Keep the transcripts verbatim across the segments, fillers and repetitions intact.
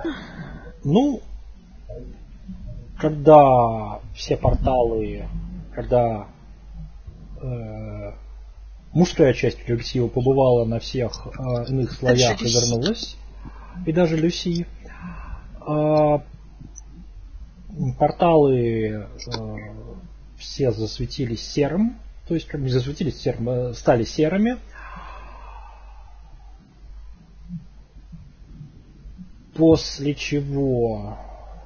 Ну, когда все порталы, когда э, мужская часть коллектива побывала на всех э, иных слоях и вернулась, и даже Люси, э, порталы э, все засветились серым, то есть как бы засветились серым, э, стали серыми. После чего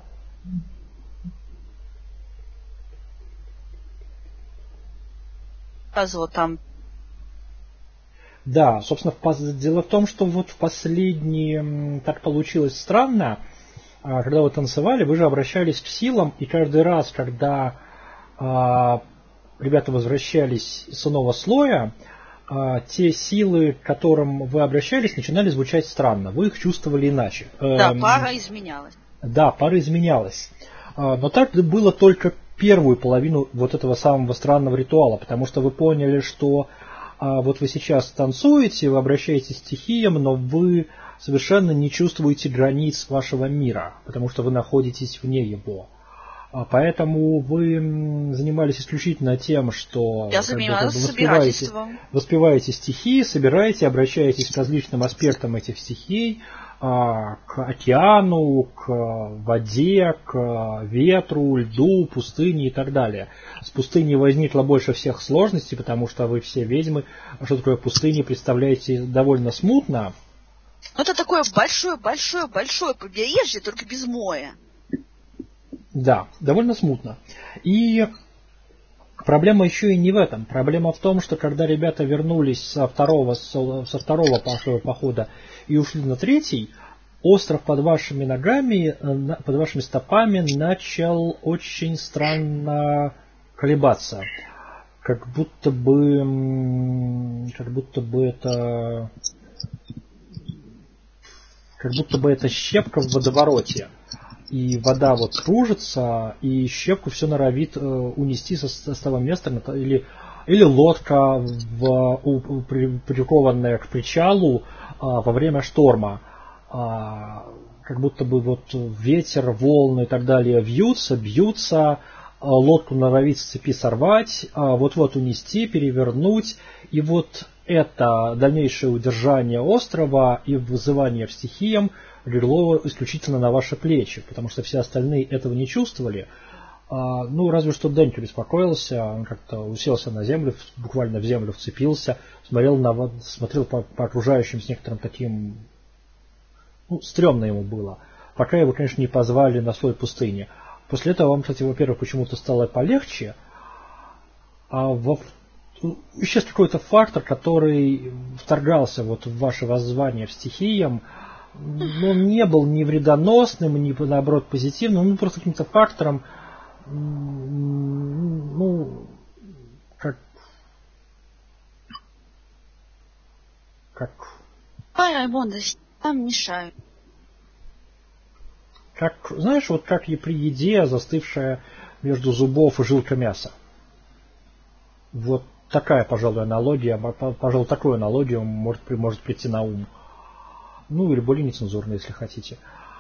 там. Да, собственно, дело в том, что вот в последний так получилось странно, когда вы танцевали, вы же обращались к силам, и каждый раз, когда а, ребята возвращались с иного слоя, а, те силы, к которым вы обращались, начинали звучать странно. Вы их чувствовали иначе. Да, эм, пара изменялась. Да, пара изменялась. А, но так было только первую половину вот этого самого странного ритуала, потому что вы поняли, что а, вот вы сейчас танцуете, вы обращаетесь к стихиям, но вы совершенно не чувствуете границ вашего мира, потому что вы находитесь вне его. А поэтому вы занимались исключительно тем, что Я как бы, занималась как бы воспеваете, воспеваете стихии, собираете, обращаетесь к различным аспектам этих стихий, к океану, к воде, к ветру, льду, пустыне и так далее. С пустыней возникло больше всех сложностей, потому что вы все ведьмы, что такое пустыня, представляете довольно смутно. Это такое большое-большое-большое побережье, только без моря. Да, довольно смутно. И проблема еще и не в этом. Проблема в том, что когда ребята вернулись со второго, со второго похода и ушли на третий, остров под вашими ногами, под вашими стопами начал очень странно колебаться. Как будто бы, как будто бы это, как будто бы это щепка в водовороте. И вода вот кружится, и щепку все норовит э, унести со, с того места, или, или лодка, в, у, при, прикованная к причалу э, во время шторма. А, как будто бы вот ветер, волны и так далее вьются, бьются, а лодку норовит с цепи сорвать, а вот-вот унести, перевернуть. И вот это дальнейшее удержание острова и вызывание к стихиям легло исключительно на ваши плечи, потому что все остальные этого не чувствовали. А, ну, разве что Дэнки беспокоился, он как-то уселся на землю, буквально в землю вцепился, смотрел, на, смотрел по, по окружающим с некоторым таким... Ну, стрёмно ему было. Пока его, конечно, не позвали на слой пустыни. После этого вам, кстати, во-первых, почему-то стало полегче, а во... исчез какой-то фактор, который вторгался вот в ваше воззвание в стихиям. Но он не был ни вредоносным, ни наоборот позитивным, ну просто каким-то фактором, ну, как, как, там мешают. Как, знаешь, вот как и при еде, застывшая между зубов и жилка мяса. Вот такая, пожалуй, аналогия, пожалуй, такую аналогию может, может прийти на ум. Ну, или более нецензурно, если хотите.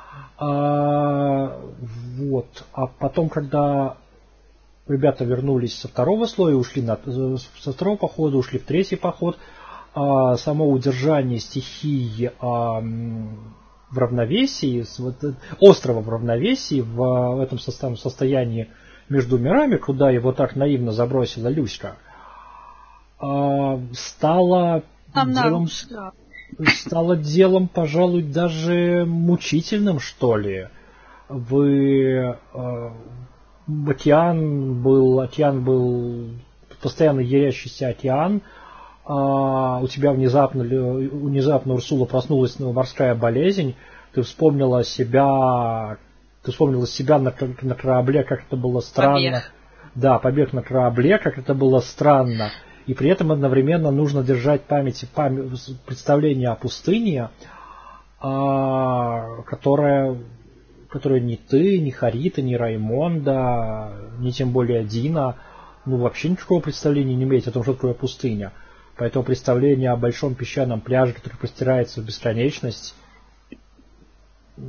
А, вот. А потом, когда ребята вернулись со второго слоя, ушли на, со второго похода, ушли в третий поход, а, само удержание стихии а, в равновесии, вот, острова в равновесии, в, в этом состоянии между мирами, куда его так наивно забросила Люська, а, стало Там делом... стало делом, пожалуй, даже мучительным, что ли. Вы э, океан был, океан был постоянно ярящийся океан. Э, у тебя внезапно, внезапно Урсула проснулась морская болезнь. Ты вспомнила себя, ты вспомнила себя на, на корабле, как это было странно. Побег. Да, побег на корабле, как это было странно. И при этом одновременно нужно держать в памяти, память, представление о пустыне, а, которая, которая ни ты, ни Харита, ни Раймонда, ни тем более Дина, ну вообще никакого представления не имеете о том, что такое пустыня. Поэтому представление о большом песчаном пляже, который простирается в бесконечность, ну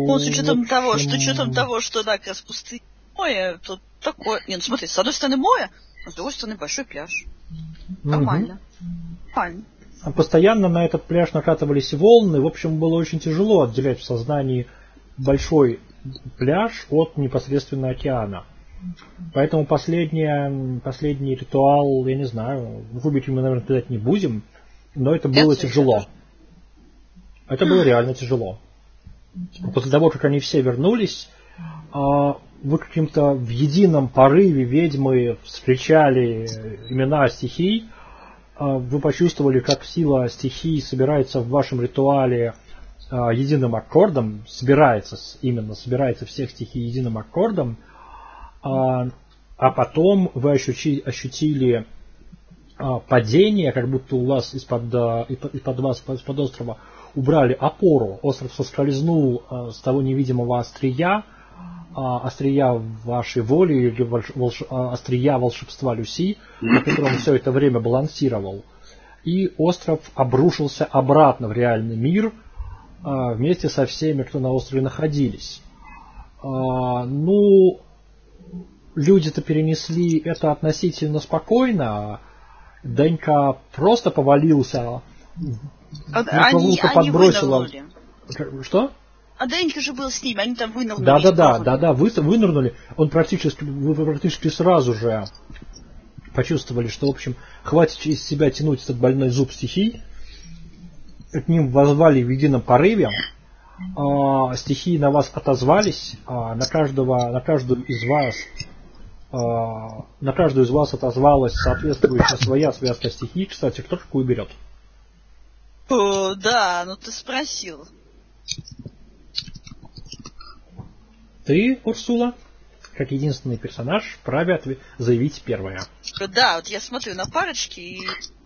Ну, с учетом общем... того, что, с учетом того, что, да, как раз пустыня море, тут такое... Нет, ну смотри, с одной стороны море, а с другой стороны большой пляж. Нормально. Нормально. Постоянно на этот пляж накатывались волны. В общем, было очень тяжело отделять в сознании большой пляж от непосредственно океана. Поэтому последний, последний ритуал, я не знаю, выбить мы, наверное, сказать не будем, но это было тяжело. Это было реально тяжело. После того, как они все вернулись, вы каким-то в едином порыве ведьмы встречали имена стихий, вы почувствовали, как сила стихий собирается в вашем ритуале единым аккордом, собирается, именно собирается всех стихий единым аккордом, а, а потом вы ощути, ощутили а, падение, как будто у вас из-под, а, из-под вас, из-под острова убрали опору, остров соскользнул а, с того невидимого острия, а, острия вашей воли или волш, а, острия волшебства Люси, на котором все это время балансировал. И остров обрушился обратно в реальный мир а, вместе со всеми, кто на острове находились. А, ну, люди-то перенесли это относительно спокойно. Денька просто повалился. Они, они вынырнули. Что? А Денька же был с ними, они там вынырнули. Да, да, да, да, да, вы вынырнули. Он практически, вы практически сразу же почувствовали, что, в общем, хватит из себя тянуть этот больной зуб стихий. К ним возвали в едином порыве. А, стихии на вас отозвались, а, на каждого, на каждую из вас, а, на каждую из вас отозвалась соответствующая своя связка стихий. Кстати, кто какую берет? О, да, ну ты спросил. Ты, Урсула, как единственный персонаж, вправе отв... заявить первое. Да, вот я смотрю на парочки и...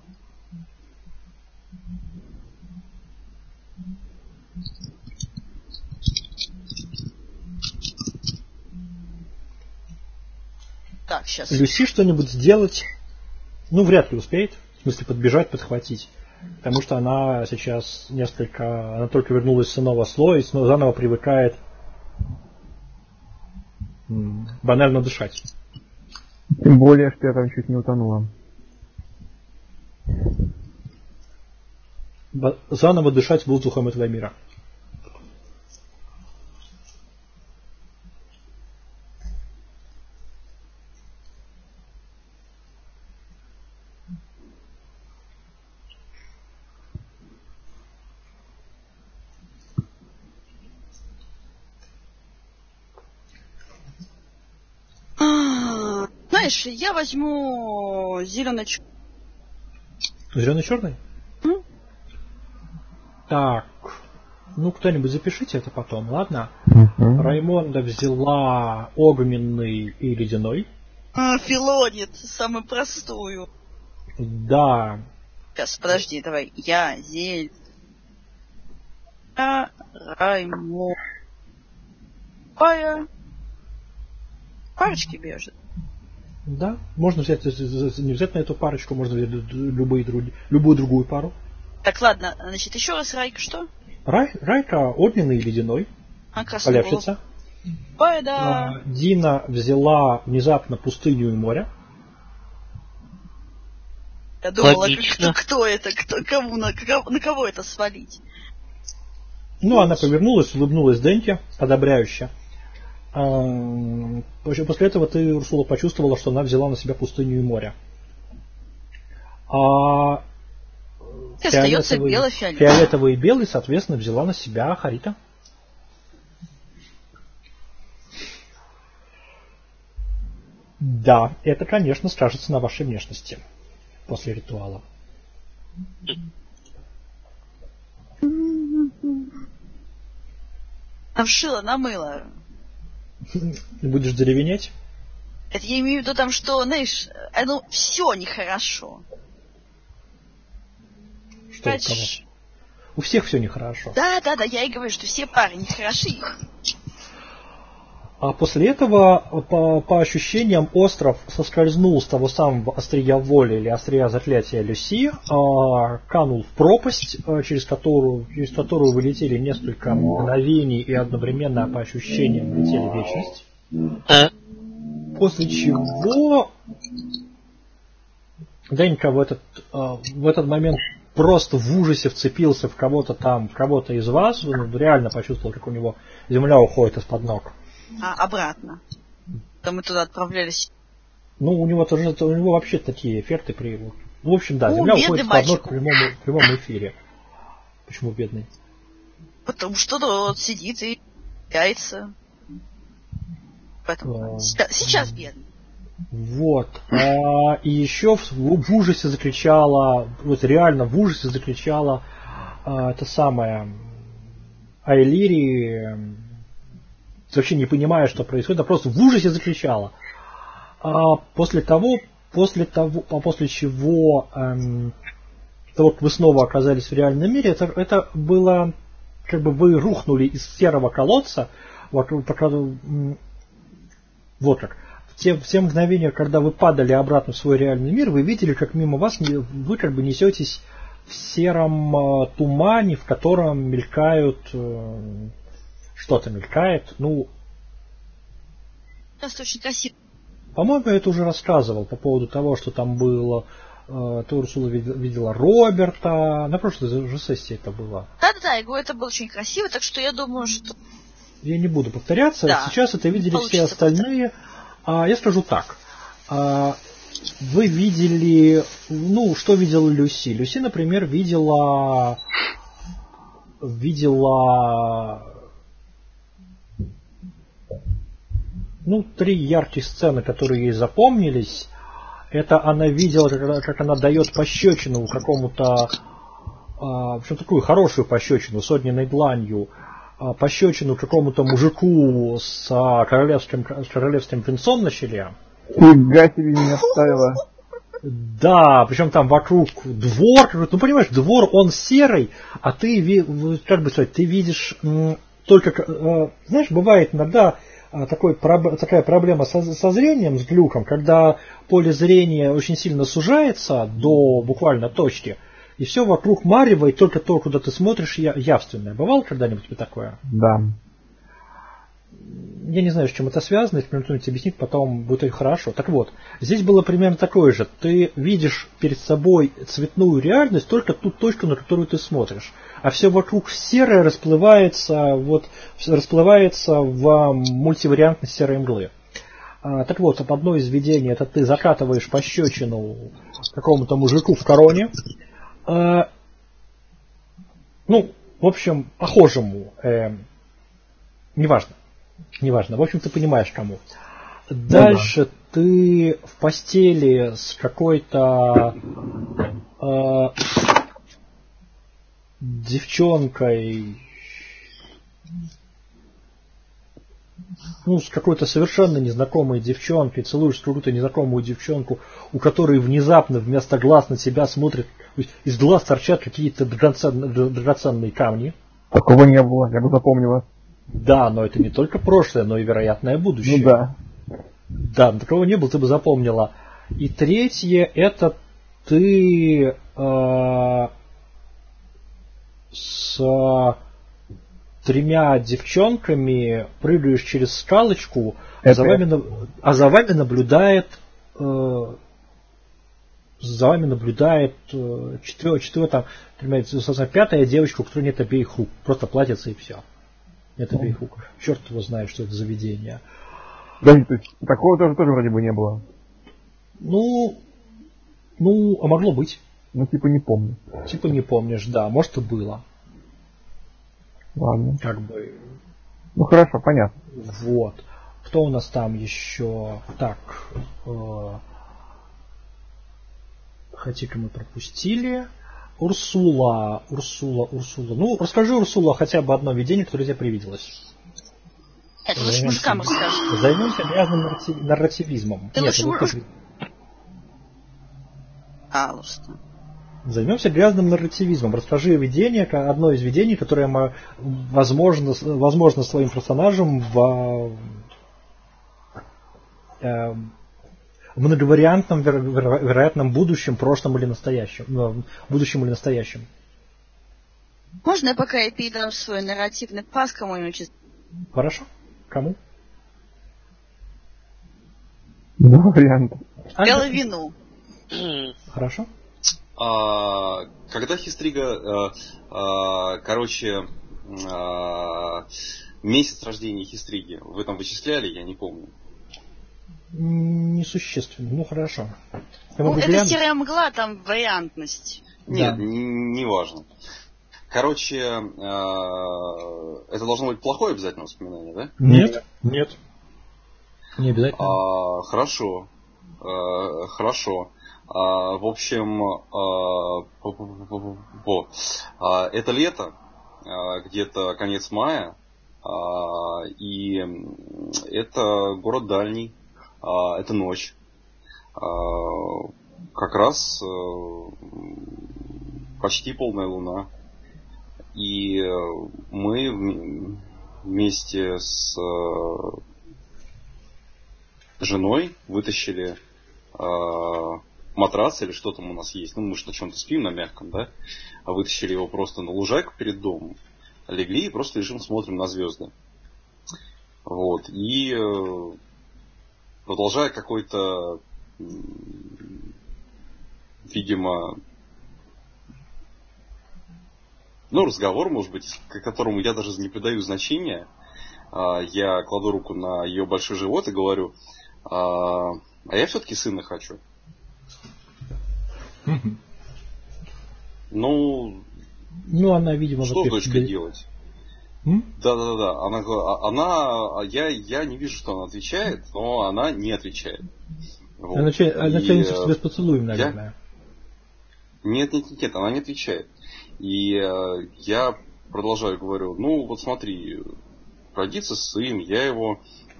Так, сейчас. Люси что-нибудь сделать, ну, вряд ли успеет. В смысле, подбежать, подхватить. Потому что она сейчас несколько... Она только вернулась с иного слоя и снова заново привыкает м- банально дышать. Тем более, что я там чуть не утонула. Б- заново дышать воздухом этого мира. Знаешь, я возьму зелено-черный. Зеленый-черный? Mm? Так. Ну, кто-нибудь запишите это потом, ладно? Uh-huh. Раймонда взяла огненный и ледяной. А, Филонит, самую простую. Да. Сейчас, подожди, давай. Я, Зель... Я, Раймон... Пая... Парочки бежит. Да. Можно взять, не взять на эту парочку, можно взять любые други, любую другую пару. Так, ладно, значит, еще раз Райка что? Рай, Райка огненный и ледяной. А, красный Полявщица. Пая, да. А, Дина взяла внезапно пустыню и море. Я думала, кто, кто это, кто, кому, на, на кого это свалить. Ну, она повернулась, улыбнулась Деньке, одобряюще. А, после этого ты, Урсула, почувствовала, что она взяла на себя пустыню и море. А фиолетовый, белый, фиолетовый и белый, соответственно, взяла на себя Харита. Да, это, конечно, скажется на вашей внешности после ритуала. Навшила, намыла. Будешь деревенеть? Это я имею в виду там, что, знаешь, ну, все нехорошо. Что у кого? У всех все нехорошо. Да, да, да, я и говорю, что все пары нехороши. А после этого, по, по ощущениям, остров соскользнул с того самого острия воли или острия заклятия Люси, а, канул в пропасть, а, через, которую, через которую вылетели несколько мгновений и одновременно, по ощущениям, летели в вечность. А? После чего Денька в этот, а, в этот момент просто в ужасе вцепился в кого-то там, в кого-то из вас, он реально почувствовал, как у него земля уходит из-под ног. А, обратно. То мы туда отправлялись. Ну, у него тоже, у него вообще такие эффекты при... В общем, да, Ну, земля бедный уходит из-под ног мальчик. в прямом, в прямом эфире. Почему бедный? Потому что вот сидит и яйца. Поэтому А, сейчас бедный. Вот. А, и еще в, в ужасе закричала, вот реально в ужасе закричала а, это самое Айлири, вообще не понимая, что происходит, а просто в ужасе закричала. А после того, после того, а после чего эм, того, как вы снова оказались в реальном мире, это, это было, как бы вы рухнули из серого колодца, вот, вот как. В те, в те мгновения, когда вы падали обратно в свой реальный мир, вы видели, как мимо вас вы как бы несетесь в сером э, тумане, в котором мелькают э, что-то мелькает. Ну, Это очень красиво. по-моему, я это уже рассказывал по поводу того, что там было. Э, ты, Урсула, видела Роберта. На прошлой же сессии это было. Да-да-да, я говорю, это было очень красиво, так что я думаю, что... Я не буду повторяться. Да, сейчас это видели все остальные. А, я скажу так. А, вы видели... Ну, что видела Люси? Люси, например, видела... Видела... Ну, три яркие сцены, которые ей запомнились. Это она видела, как, как она дает пощечину какому-то... А, в общем, такую хорошую пощечину с огненной дланью. Пощечину какому-то мужику с королевским, с королевским венцом на челе. Фига себе меня вставила. Да, причем там вокруг двор, ну понимаешь, двор он серый, а ты, как бы сказать, ты видишь только, знаешь, бывает иногда такой, такая проблема со, со зрением, с глюком, когда поле зрения очень сильно сужается до буквально точки. И все вокруг марево, и только то, куда ты смотришь, явственное. Бывало когда-нибудь тебе такое? Да. Я не знаю, с чем это связано, если кто-нибудь объяснит, потом будет хорошо. Так вот, здесь было примерно такое же. Ты видишь перед собой цветную реальность, только ту точку, на которую ты смотришь. А все вокруг серое расплывается, вот, расплывается в мультивариантность серой мглы. А, так вот, одно из видений, это ты закатываешь пощечину какому-то мужику в короне. Uh, ну, в общем, похожему, э, неважно, неважно, в общем, ты понимаешь, кому. Дальше ну, да. Ты в постели с какой-то э, девчонкой, ну, с какой-то совершенно незнакомой девчонкой, целуешь какую-то незнакомую девчонку, у которой внезапно вместо глаз на тебя смотрит, то есть из глаз торчат какие-то драгоценные, драгоценные камни. Такого не было, я бы запомнила. Да, но это не только прошлое, но и вероятное будущее. Ну да. Да, такого не было, ты бы запомнила. И третье, это ты э, с тремя девчонками прыгаешь через скалочку, а за, вами, а за вами наблюдает э, за вами наблюдает э, четвертая, четвертая, там, пятая девочка, у которой нет обеих рук, просто платьице и все. Нет обеих рук. Черт его знает, что это за видение. Да, то есть такого тоже, тоже вроде бы не было. Ну, ну, а могло быть. Ну, типа не помню. Типа не помнишь, да, может и было. Ладно. Как бы. Ну хорошо, понятно. Вот. Кто у нас там еще? Так. Э, Хатика мы пропустили. Урсула, Урсула, Урсула. Ну, расскажи, Урсула, хотя бы одно видение, которое тебе привиделось. Это лучше мужикам расскажешь. Займемся грязным нарратив, нарративизмом. Ты Нет, лучше вот мужик... Пожалуйста. Займемся грязным нарративизмом. Расскажи видение, одно из видений, которое мы, возможно, возможно своим персонажем в, э, многовариантном веро- веро- вероятном будущем, прошлом или настоящем, э, будущем или настоящем. Можно я пока я передам свой нарративный пас кому-нибудь? Хорошо. Кому? Два варианта. Половину. Хорошо. А, когда Хистрига, а, а, короче, а, месяц рождения Хистриги, вы там вычисляли, я не помню. Несущественно. Ну хорошо. Я Ну, могу это глянуть. серая мгла, там вариантность. Нет, Да. не важно. Короче, а, это должно быть плохое обязательно воспоминание, да? Нет. Нет. Не обязательно. А, хорошо. А, хорошо. А, в общем, а, по, а, это лето, а, где-то конец мая, а, и это город дальний, а, это ночь. А, как раз а, почти полная луна. И мы вместе с женой вытащили э, матрас или что там у нас есть. Ну, мы же на чем-то спим, на мягком, да? А вытащили его просто на лужайку перед домом. Легли и просто лежим, смотрим на звезды. Вот. И э, продолжая какой-то, э, видимо, ну, разговор, может быть, к которому я даже не придаю значения, э, я кладу руку на ее большой живот и говорю: А, а я все-таки сына хочу. Ну, Ну, она, видимо, что с во-первых, дочкой тебе- делать? М? Да, да, да. Она, го- она, я, я не вижу, что она отвечает, но она не отвечает. Вот. Она начи- она И, тянется к э, тебе с поцелуем, я- наверное. Нет, нет, нет, нет, она не отвечает. И э, я продолжаю, говорю: ну, вот смотри, родится сын, я его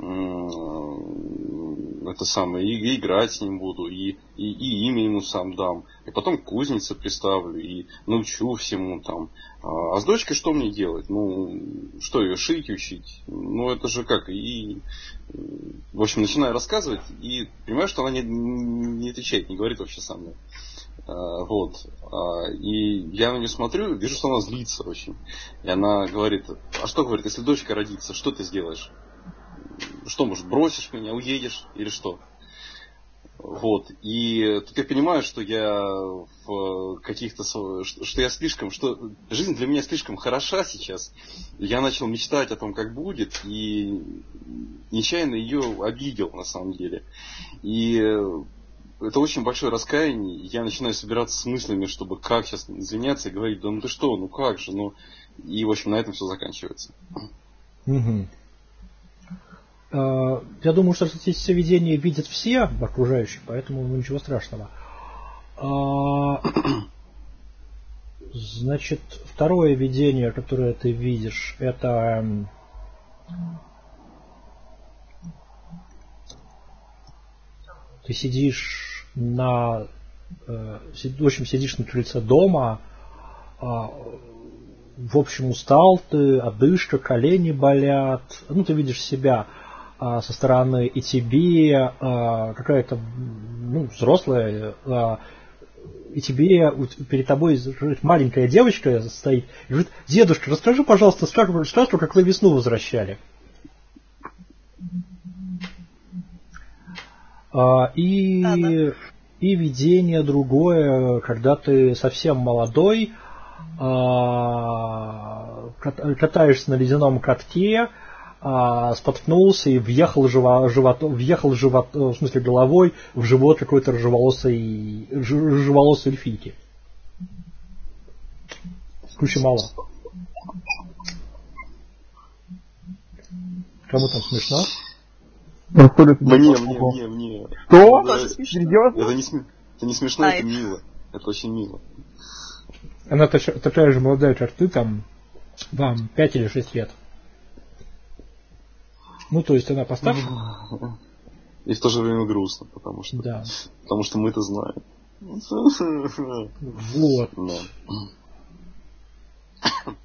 м, это самое, и, и играть с ним буду, и, и, и имя ему сам дам, и потом кузнице приставлю, и научу всему там. А с дочкой что мне делать? Ну, что ее шить учить? Ну, это же как? И, в общем, начинаю рассказывать, и понимаю, что она не, не отвечает, не говорит вообще со мной. А, вот. А, и я на нее смотрю, вижу, что она злится очень. И она говорит: а что, говорит, если дочка родится, что ты сделаешь? Что, может, бросишь меня, уедешь или что? Вот. И тут я понимаю, что я в каких-то... Что я слишком... Что жизнь для меня слишком хороша сейчас. Я начал мечтать о том, как будет, и нечаянно ее обидел, на самом деле. И это очень большое раскаяние. Я начинаю собираться с мыслями, чтобы как сейчас извиняться и говорить: да ну ты что, ну как же, ну... И, в общем, на этом все заканчивается. Мгм. Э, Я думаю, что здесь все видения видят все окружающие, поэтому ну, ничего страшного. А, Значит, второе видение, которое ты видишь, это м, ты сидишь на, э, си- в общем, сидишь на крыльце дома, а, в общем, устал ты, одышка, колени болят, ну, ты видишь себя а, со стороны, и тебе а, какая-то ну, взрослая, а, и тебе вот перед тобой маленькая девочка стоит и говорит: дедушка, расскажи, пожалуйста, сказку, сказку, как вы весну возвращали. А, и, Да-да. и видение другое, когда ты совсем молодой, а, кат- катаешься на ледяном катке, а, споткнулся и въехал, живо, живот, въехал живот, в смысле головой в живот какой-то рыжеволосой, рыж- рыжеволосой эльфийки. Куча мало. Кому там смешно? Ну, что ли, это Мне, не мне, смешно? мне, мне. Что? Тоже смешно. Серьезно? Это не, сме- это не смешно, А, это это- мило. Это очень мило. Она тач- такая же молодая, как ты, там, вам пять или шесть лет. Ну, то есть она постарше? И в то же время грустно, потому что, Да. потому что мы это знаем. Вот. Да.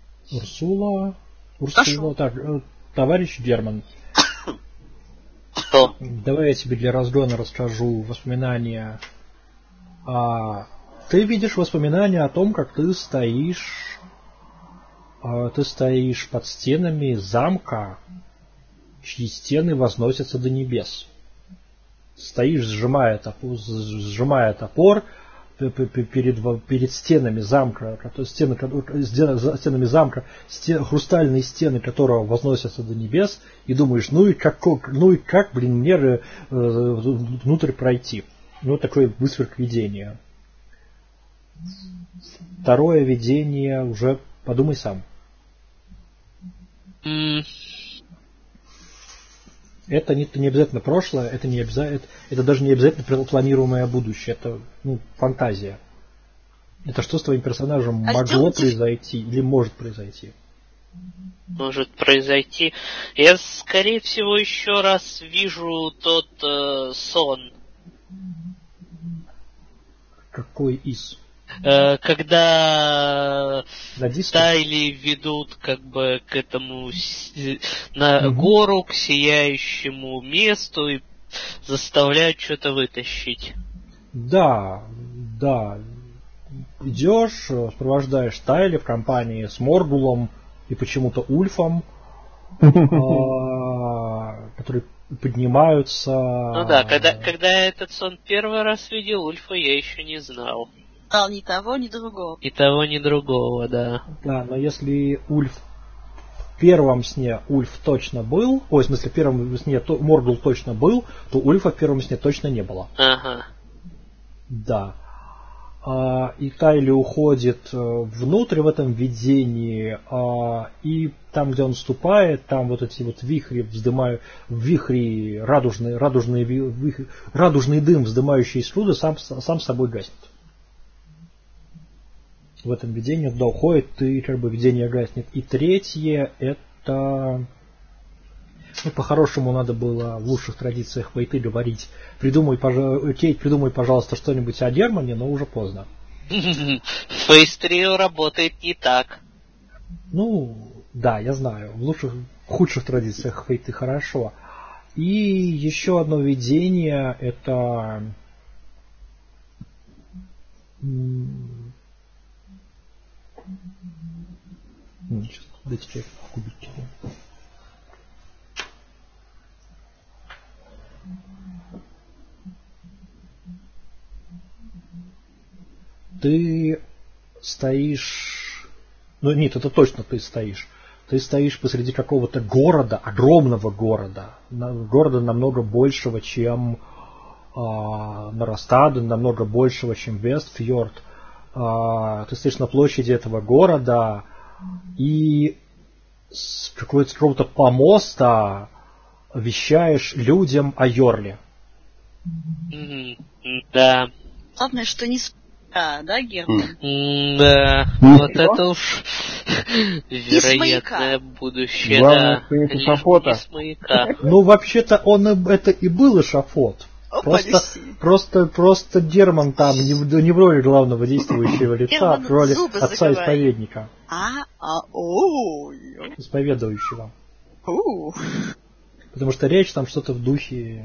Урсула. Хорошо. Урсула. Так, э, товарищ Герман. Что? Давай я тебе для разгона расскажу воспоминания. А, ты видишь воспоминания о том, как ты стоишь, а, ты стоишь под стенами замка, чьи стены возносятся до небес. Стоишь, сжимая топор, сжимая топор перед, перед стенами замка, стены, стенами замка, стен, хрустальные стены которого возносятся до небес, и думаешь, ну и как, ну и как, блин, мне э, внутрь пройти. Ну, такое высверк видения. Второе видение уже подумай сам. Mm. Это не, не обязательно прошлое, это, не обязательно, это, это даже не обязательно планируемое будущее, это ну, фантазия. Это что с твоим персонажем а могло сделайте... произойти или может произойти? Может произойти. Я, скорее всего, еще раз вижу тот э, сон. Какой из? Э, когда Радисты? Тайли ведут как бы к этому на угу. гору, к сияющему месту и заставляют что-то вытащить. Да, да. Идешь, сопровождаешь Тайли в компании с Моргулом и почему-то Ульфом, которые поднимаются... Ну да, когда, когда я этот сон первый раз видел, Ульфа я еще не знал. А, ни того, ни другого. Ни того, ни другого, да. Да, но если Ульф в первом сне Ульф точно был, ой, в смысле в первом сне то, Моргул точно был, то Ульфа в первом сне точно не было. Ага. Да. А, и Тайли уходит внутрь в этом видении, а, и там, где он ступает, там вот эти вот вихри вздымают, вихри радужный, радужный, вихри, радужный дым, вздымающий из труда, сам, сам с собой гаснет. В этом видении туда уходит, и как бы видение гаснет. И третье, это... Ну, по-хорошему надо было в лучших традициях Войты говорить, придумай, пожалуйста, Кейт, придумай, пожалуйста, что-нибудь о Германе, но уже поздно. Face Trio работает не так. Ну, да, я знаю. В лучших, в худших традициях Войты хорошо. И еще одно видение, это... Ну, сейчас, дайте я кубики. Ты стоишь... Ну нет, это точно ты стоишь. Ты стоишь посреди какого-то города, огромного города. Города намного большего, чем а, Наростад, намного большего, чем Вестфьорд. А, ты стоишь на площади этого города и с какого-то, какого-то помоста вещаешь людям о Йорле. Mm-hmm. Да. Главное, что не с... А, да, Герман? Mm, да, Ну, вот что? это уж вероятное будущее. Главное, да. что не с Лишь эшафота. не с маяка. Ну, вообще-то он это и был эшафот. О, Просто, Алексей. просто, просто Герман там не в, не в роли главного действующего лица, а Герман в роли зубы отца-исповедника. А, а, о, Исповедующего. о. Потому что речь там что-то в духе...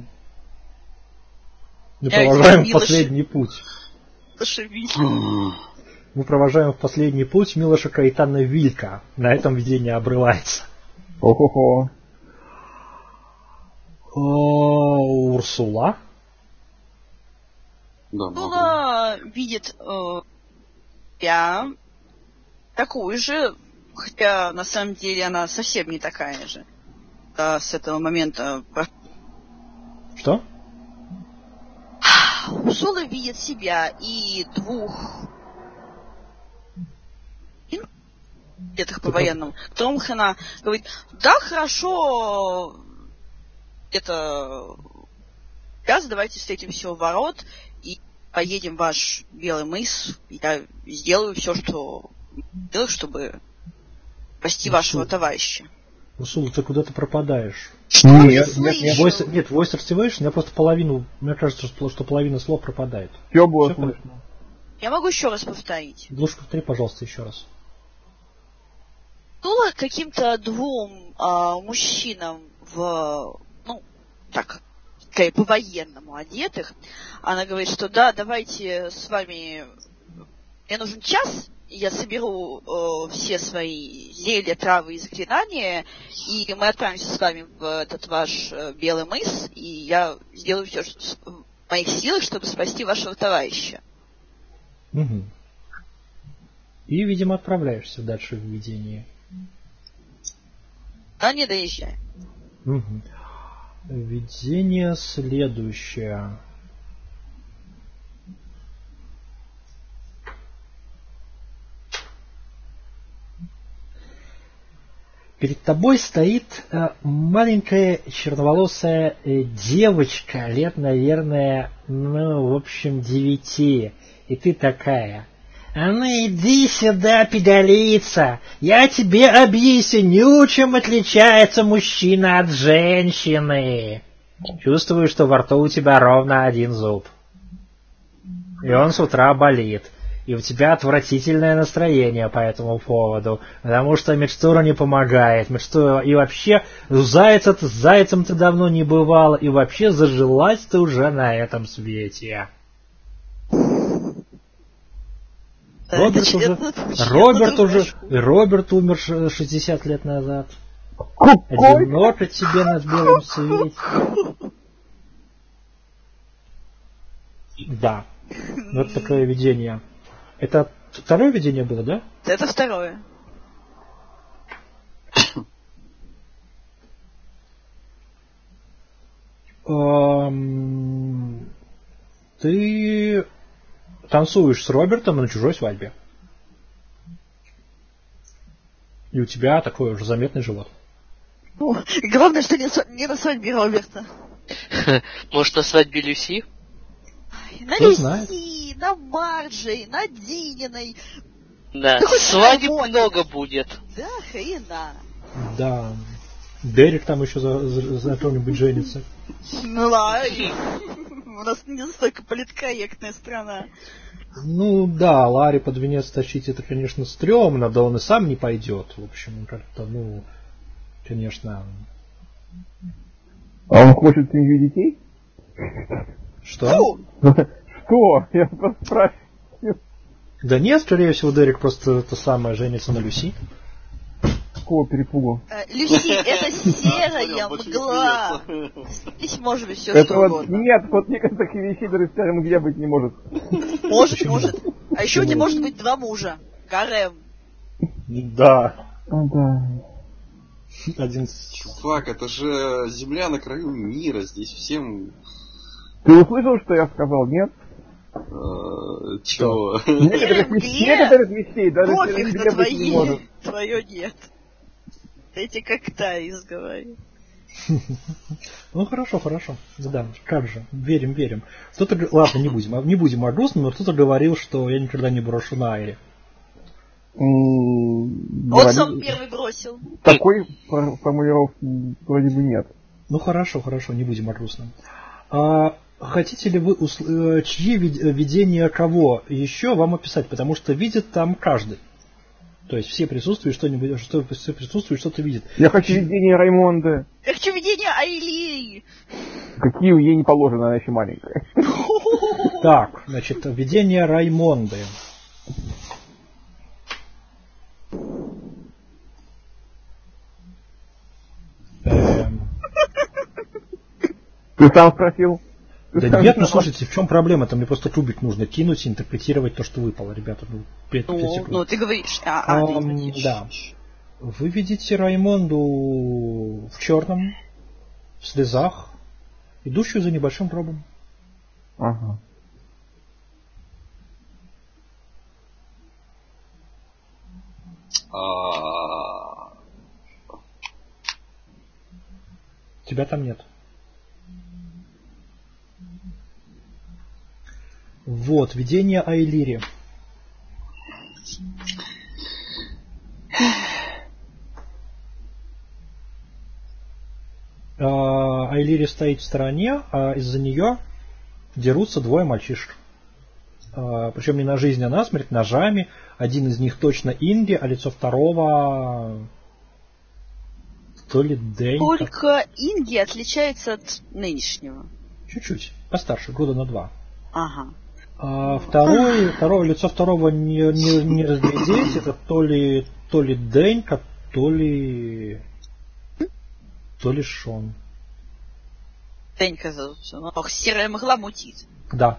Мы Я провожаем в Милош- последний путь. Лошевик. Мы провожаем в последний путь Милоша Каэтана Вилька. На этом видение обрывается. Ого-го. О, Урсула? Да, могу. Ула видит э, я такую же, хотя на самом деле она совсем не такая же. Да, с этого момента. Что? Урсула видит себя и двух где-то по-военному. Томхена говорит, да, хорошо, это газ, давайте встретимся у ворот и поедем в ваш Белый мыс. Я сделаю все, что делаю, чтобы спасти вашего товарища. Урсула, ты куда-то пропадаешь. Нет, слышу? нет, нет. Voice, нет, voice activation, я просто половину, мне кажется, что, что половина слов пропадает. Все было Всё слышно. Я могу еще раз повторить. Лучше повтори, пожалуйста, еще раз. Было каким-то двум а, мужчинам в, ну, так, скорее, по-военному одетых. Она говорит, что да, давайте с вами... Мне нужен час, и я соберу э, все свои зелья, травы и заклинания, и мы отправимся с вами в этот ваш э, Белый мыс, и я сделаю все, что в моих силах, чтобы спасти вашего товарища. Угу. И, видимо, отправляешься дальше в видение. А не доезжай. Угу. Видение следующее. Перед тобой стоит э, маленькая черноволосая э, девочка, лет, наверное, ну, в общем, девяти. И ты такая: а ну иди сюда, пигалица, я тебе объясню, чем отличается мужчина от женщины. Чувствую, что во рту у тебя ровно один зуб. И он с утра болит. И у тебя отвратительное настроение по этому поводу, потому что микстура не помогает. Микстура... И вообще, зайца ты, зайцем ты давно не бывала, и вообще зажилась ты уже на этом свете. Роберт уже, Роберт уже, Роберт умер шестьдесят лет назад. Одиноко тебе на белом свете. Да, вот такое видение. Это второе видение было, да? Это второе. Эм, ты танцуешь с Робертом на чужой свадьбе. И у тебя такой уже заметный живот. Ну, главное, что не, не на свадьбе Роберта. Может, на свадьбе Люси? На Кто Люси, знает? на Марджи, на Дининой. Да, Да свадеб хоть много будет. Да, хрена. Да. Дерек там еще за, за, за кого-нибудь женится. Ну ладно. У нас не настолько политкорректная страна. Ну да, Ларри под венец тащить это, конечно, стрёмно, да он и сам не пойдет. В общем, как-то, ну, конечно. А он хочет семью детей? Что? Что? Я просто спрашиваю. Да нет, скорее всего, Дерек просто это самое женится на Люси. Какого перепугу? Э, Люси, это серая мгла. Здесь может быть все Это что вот, угодно. нет, вот мне кажется, таких вещей даже в серой мгле быть не может. Может, может. А еще не может быть два мужа. Гарем. Да. Ну да. Один. Чувак, это же земля на краю мира, здесь всем... Ты услышал, что я сказал, нет? Э, Чё? Некоторых, вещей, некоторых вещей даже в серой Пофиг мгле на быть не может. твои. Твое нет. Эти как Тарис говорит. Ну хорошо, хорошо. Да, как же. Верим, верим. Кто-то, г- ладно, не будем, не будем о грустном, но кто-то говорил, что я никогда не брошу на Айре. М, Вот говори- сам первый бросил. Такой фор- формулировки вроде бы нет. Ну хорошо, хорошо, не будем о грустном. А хотите ли вы, усл- э, чьи вид- э, видения кого еще вам описать? Потому что видит там каждый. То есть все присутствуют, что-нибудь, что все присутствуют, что-то видят. Я хочу видение Раймонда. Я хочу видение Айли. Какие ей не положено, она еще маленькая. Так, значит, видение Раймонды. Эм, Ты сам спросил? Ты Да сам нет, ну виноват. слушайте, в чем проблема? Там мне просто кубик нужно кинуть и интерпретировать то, что выпало, ребята. Ну, пять, пять Ну, секунд. ну, ты говоришь. А, а, ты Ам, говоришь. да. Вы видите Раймонду в черном, в слезах, идущую за небольшим гробом. Ага. А, Тебя там нет. Вот, видение Айлири. А, Айлири стоит в стороне, а из-за нее дерутся двое мальчишек. А, причем не на жизнь, а на смерть, ножами. Один из них точно Инди, а лицо второго то ли Дэнь. как- Только Инги отличается от нынешнего. Чуть-чуть. Постарше, года на два. Ага. А второй, второе лицо второго не, не, не разглядеть. Это то ли, то ли Денька, то ли... То ли Шон. Денька зовут. Ну, ох, серая мгла мутит. Да.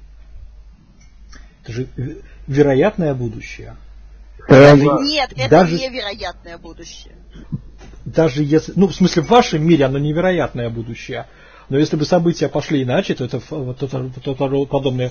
Это же вероятное будущее. Даже... Нет, это даже... невероятное будущее. Даже если... Ну, в смысле, в вашем мире оно невероятное будущее. Но если бы события пошли иначе, то это, вот это, это подобная,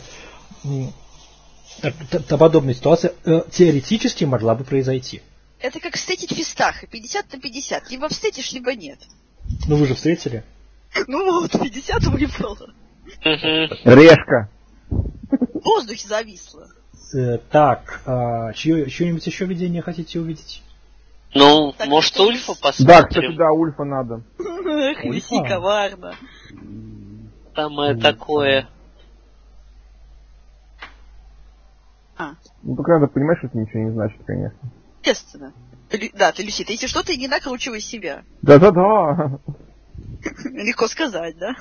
это, подобная ситуация э, теоретически могла бы произойти. Это как встретить Фистаха. пятьдесят на пятьдесят. Либо встретишь, либо нет. Ну вы же встретили. Ну вот, пятьдесят не было. Решка. В воздухе зависло. Э, так, а, чье, чье-нибудь еще видение хотите увидеть? Ну, Так, может, что Ульфа мы... посмотрим? Да, кстати, да, Ульфа надо. Эх, виси коварно. Самое такое. А. Ну, только надо понимать, что это ничего не значит, конечно. Естественно. Ты, да, ты, Люси, ты если что, ты не накручивай себя. Да-да-да. Легко сказать, да?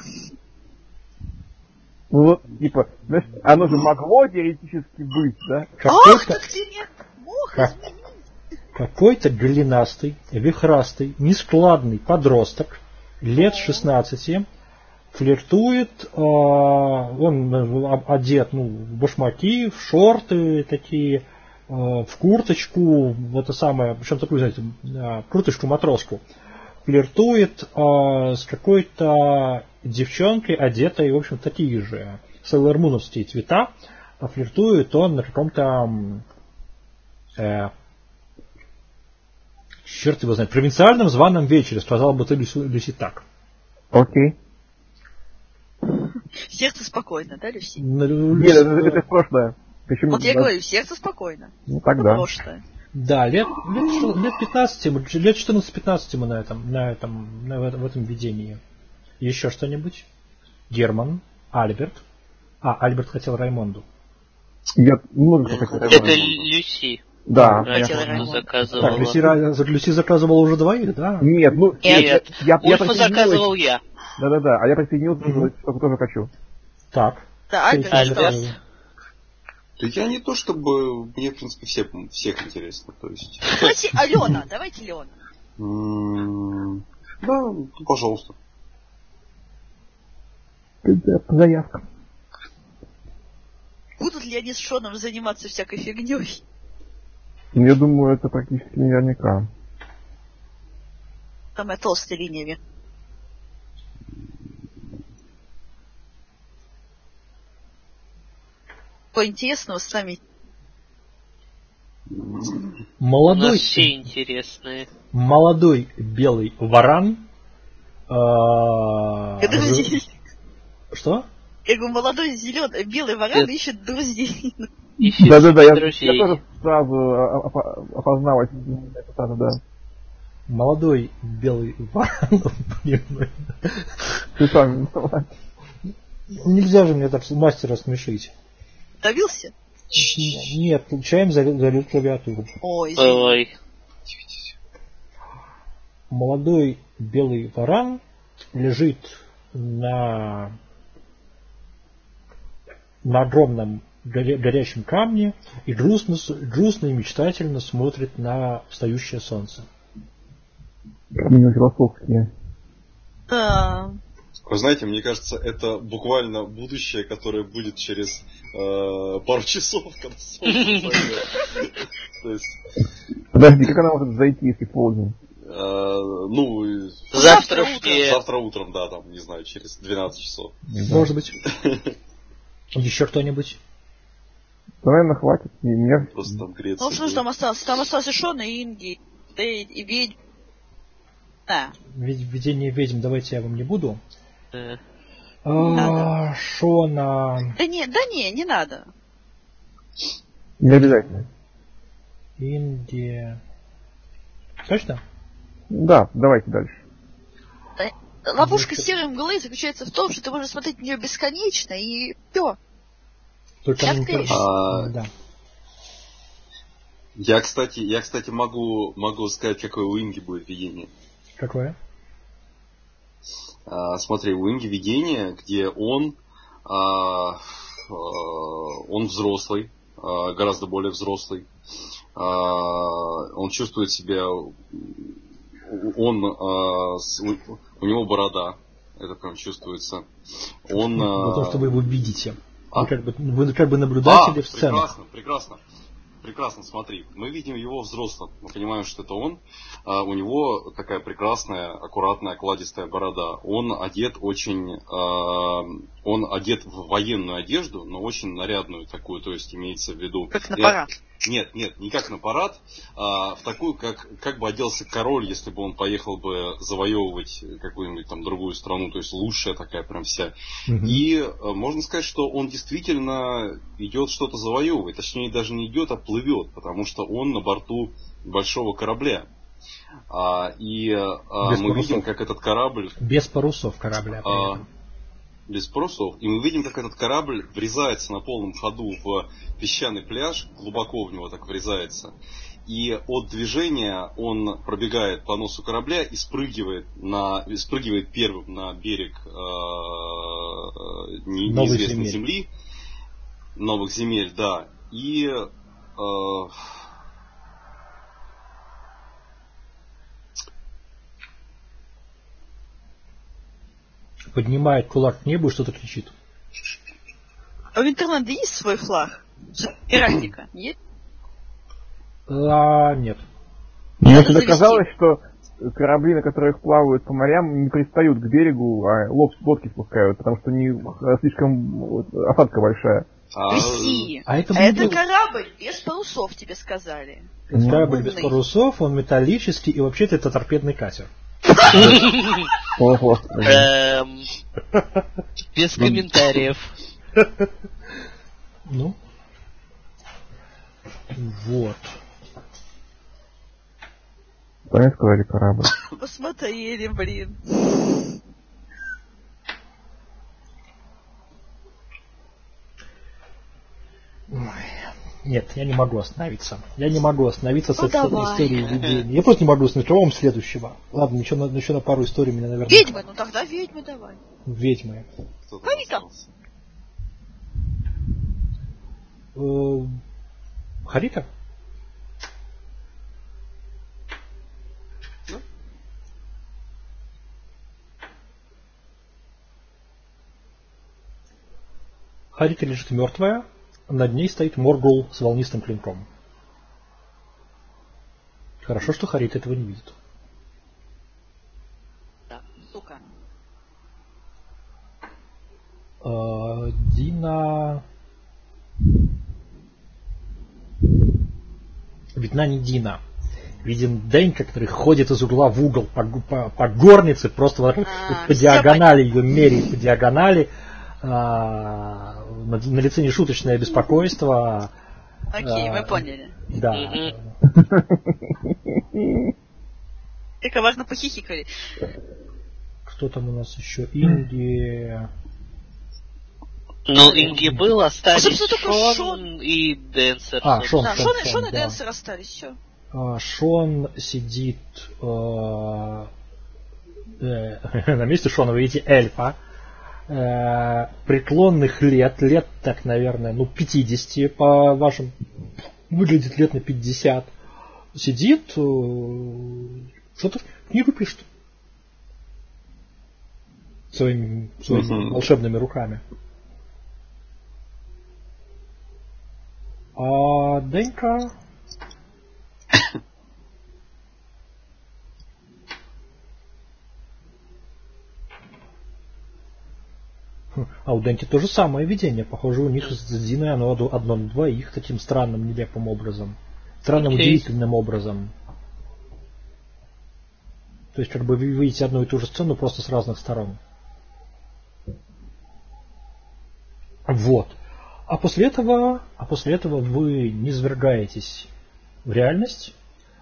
Ну вот, типа, знаешь, оно же могло теоретически быть, да? Ах, как ты не мог как... изменить. Какой-то голенастый, вихрастый, нескладный подросток лет шестнадцати флиртует, э, он одет ну, в башмаки, в шорты такие, э, в курточку, вот это самое, причем такую, знаете, э, курточку-матроску, флиртует э, с какой-то девчонкой, одетой, в общем, такие же сейлор-муновские цвета, а флиртует он на каком-то э, черт его знает, провинциальном званом вечере, сказала бы ты, Люси, Люси так. Окей. Сердце спокойно, да, Люси? На, Нет, это, это прошлое. Почему? Вот я говорю, сердце спокойно. Ну тогда. Прошлое. Да, лет, лет, лет пятнадцать, лет четырнадцать-пятнадцать мы на этом, на этом, на, в этом видении. Еще что-нибудь? Герман, Альберт. А, Альберт хотел Раймонду. Я много кто хотел. Это Люси. Да. Я заказывала. Так, Люси, Люси заказывала уже двоих, да? Нет, ну... Нет, я, я Ульфа заказывал я. Да-да-да, а я присоединился, Угу. только тоже хочу. Так. Да, Альберт, Альберт. что? Да я не то, чтобы... Мне, в принципе, все, всех интересно, то есть... Давайте Алена, давайте Леона. М-м, да, пожалуйста. Заявка. Будут ли они с Шоном заниматься всякой фигней? Я думаю, это практически наверняка. Самая толстая линия вверх. Что интересного с нами? У нас Молодой, все интересные. молодой белый варан. а, Я друзей. Что? Я говорю, молодой зеленый, белый варан Нет. ищет друзей. Ищите Да-да-да, я, друзей. я тоже сразу опо- опознал это сразу, да. Молодой белый варан. Блин, Ты сам. нельзя же мне так мастера смешить. Давился? Нет, получаем залил, залил клавиатуру. Ой, извини. Ой. Молодой белый варан лежит на, на огромном горя- горящем камне и грустно, с- грустно и мечтательно смотрит на встающее солнце. Какие философские. Да. Вы знаете, мне кажется, это буквально будущее, которое будет через э, пару часов, когда солнце зайдет. То есть, Подожди, как она может зайти, если полдень? э, ну, и Завтрашнее. завтра утром, да, там, не знаю, через двенадцать часов. Может быть. Еще кто-нибудь? Да, наверное, хватит. И нет. Просто там греться. Ну что ж там осталось? Там остался Шон и Инги. Да и, и ведь... Да. Ведь видение ведьм давайте я вам не буду. Э, А, Надо. Шона, Да не, да не, не надо. Не обязательно. Индия. Точно? Да, давайте дальше. Ловушка серой мглы заключается в том, что ты можешь смотреть на нее бесконечно, и все. Только Сейчас на интернет. клеишь. А, Да. Я, кстати, я, кстати, могу, могу сказать, какое у Инги будет видение. Какое? А, смотри, у Инги видение, где он, а, а, он взрослый, а, гораздо более взрослый. А, он чувствует себя, он, а, с, у, у него борода, это прям чувствуется. Он, Потому что вы его видите. А? Вы, как бы, вы как бы наблюдатели а, в сцене. Прекрасно, прекрасно. Прекрасно, смотри. Мы видим его взрослым. Мы понимаем, что это он. А, у него такая прекрасная, аккуратная, кладистая борода. Он одет очень... А, он одет в военную одежду, но очень нарядную такую, то есть имеется в виду... Как на парад. Нет, нет, не как на парад, а в такую, как, как бы оделся король, если бы он поехал бы завоевывать какую-нибудь там другую страну, то есть лучшая такая прям вся. Mm-hmm. И а, можно сказать, что он действительно идет что-то завоевывать, точнее даже не идет, а плывет, потому что он на борту большого корабля. А, и а, мы парусов. видим, как этот корабль... Без парусов корабля. А, без парусов. И мы видим, как этот корабль врезается на полном ходу в песчаный пляж, глубоко в него так врезается. И от движения он пробегает по носу корабля и спрыгивает, на, спрыгивает первым на берег э, не, неизвестной земли, новых земель, да. И э, поднимает кулак к небу и что-то кричит. А у Интерленда есть свой флаг? Пиратника? Нет? А, нет. Мне всегда казалось, что корабли, на которых плавают по морям, не пристают к берегу, а лодки спускают, потому что они слишком осадка большая. А, а это, а это корабль без парусов, тебе сказали. Это корабль без парусов, он металлический, и вообще-то это торпедный катер. Без комментариев. Ну. Вот. Правильно сказали, корабль. Посмотрели, блин. Нет, я не могу остановиться. Я не могу остановиться ну, с этой историей видения. Я просто не могу остановиться. Вам следующего. Ладно, еще на, еще на пару историй меня, наверное... Ведьмы, ну тогда ведьмы давай. Ведьмы. Харита. Э, Харита? Ну? Харита лежит мертвая. Над ней стоит Моргул с волнистым клинком. Хорошо, что Харит этого не видит. Да, сука. А, Дина... Видна не Дина. Виден Денька, который ходит из угла в угол по, по, по горнице, просто вот, а, по диагонали ее меряет, по диагонали. А, на, на лице нешуточное беспокойство. Окей, а, мы поняли. Да. Как важно похихикали. Кто там у нас еще? Инги. Ну, Инги был, остались а, Шон, Шон и Денсер. А, Шон, да, Шон, Шон, Шон, Шон и да. Денсер остались, все. А, Шон сидит э, э, на месте Шона, вы видите эльфа. Э, преклонных лет, лет так, наверное, ну, пятьдесят по вашим, выглядит лет на пятьдесят, сидит, э, что-то книгу пишет своими, своими uh-huh. волшебными руками. А Денька... А у Денки то же самое видение. Похоже, у них с Диной оно одно на двоих таким странным, нелепым образом. Странным, okay. удивительным образом. То есть, как бы вы видите одну и ту же сцену, просто с разных сторон. Вот. А после этого, а после этого вы низвергаетесь в реальность.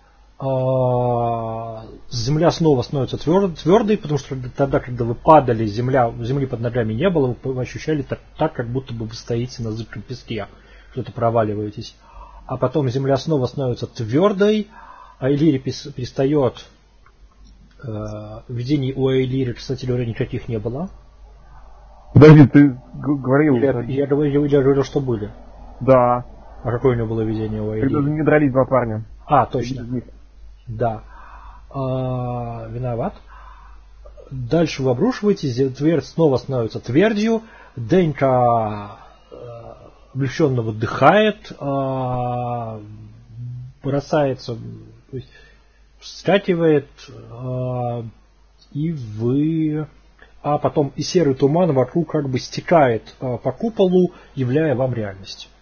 Земля снова становится твердой, потому что тогда, когда вы падали, земля, земли под ногами не было, вы ощущали так, так, как будто бы вы стоите на зыбком песке, что-то проваливаетесь. А потом земля снова становится твердой, а Элири перестает Э, видений у Эйлиры, кстати говоря, никаких не было. Подожди, ты г- говорил... Я, что- я, говорил, я говорил, что были. Да. А какое у него было видение у Когда Эйлиры? же не дрались два парня. А, точно. Один из них. Да. А, виноват. Дальше вы обрушиваетесь, твердь снова становится твердью. Денька э, облегченно выдыхает, э, бросается, то есть вскакивает, э, и вы... А потом и серый туман вокруг как бы стекает э, по куполу, являя вам реальность.